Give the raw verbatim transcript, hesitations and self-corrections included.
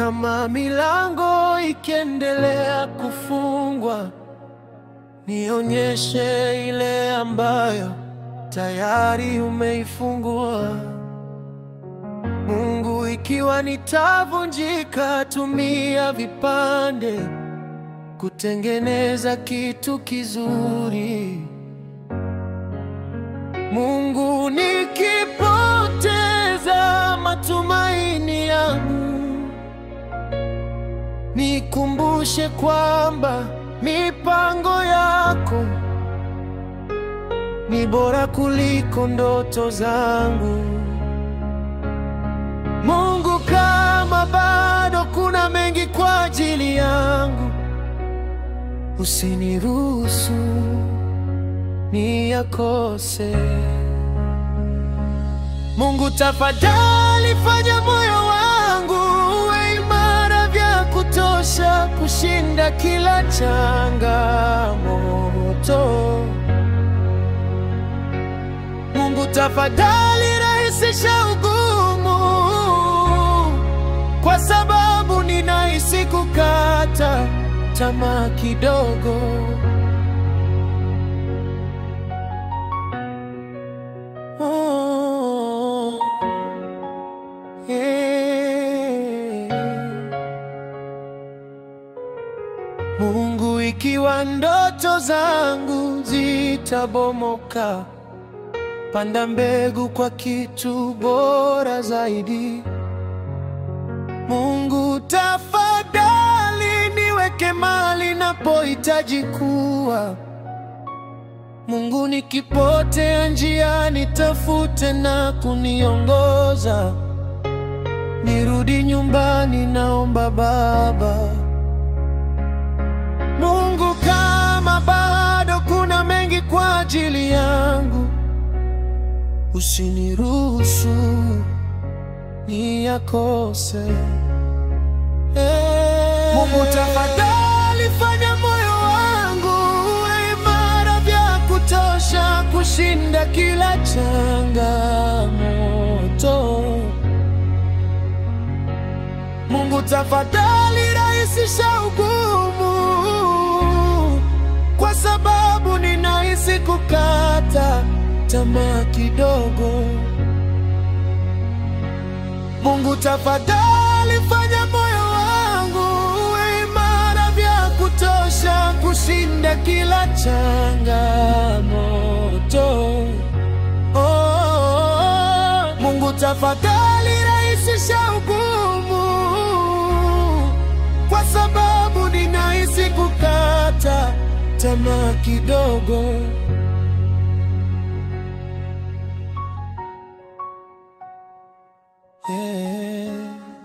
kama milango ikiendelea kufungwa, nionyeshe ile ambayo tayari umeifungua. Mungu, ikiwa nitavunjika, tumia vipande kutengeneza kitu kizuri. Mungu, nikipoteza matumaini yangu, nikumbushe kwamba mipango yako ni bora kuliko ndoto zangu. Mungu, kama bado kuna mengi kwa ajili yangu, usiniruhusu niyakose. Mungu, tafadhali fanya moyo wangu uwe imara vya kutosha kushinda kila changamoto. Mungu, tafadhali rahisisha ugumu, kwa sababu ninahisi kukata tamaa kidogo. Oh, yeah. Mungu, ikiwa ndoto zangu zitabomoka, panda mbegu kwa kitu bora zaidi. Mungu, tafadhali niweke mahali napohitaji kuwa. Mungu, nikipotea njia, nitafute na kuniongoza. Nirudi nyumbani, naomba Baba. Mungu, kama bado kuna mengi kwa ajili yangu, usiniruhusu niyakose. Hey. Mungu, tafadhali fanya moyo wangu uwe imara vya kutosha kushinda kila changamoto. Mungu, tafadhali rahisisha ugumu, kwa sababu ninahisi kukata tamaa kidogo. Mungu, tafadhali fanya moyo wangu uwe imara vya kutosha kushinda kila changamoto. Oh, Mungu, tafadhali rahisisha ugumu, kwa sababu ninahisi kukata tamaa kidogo.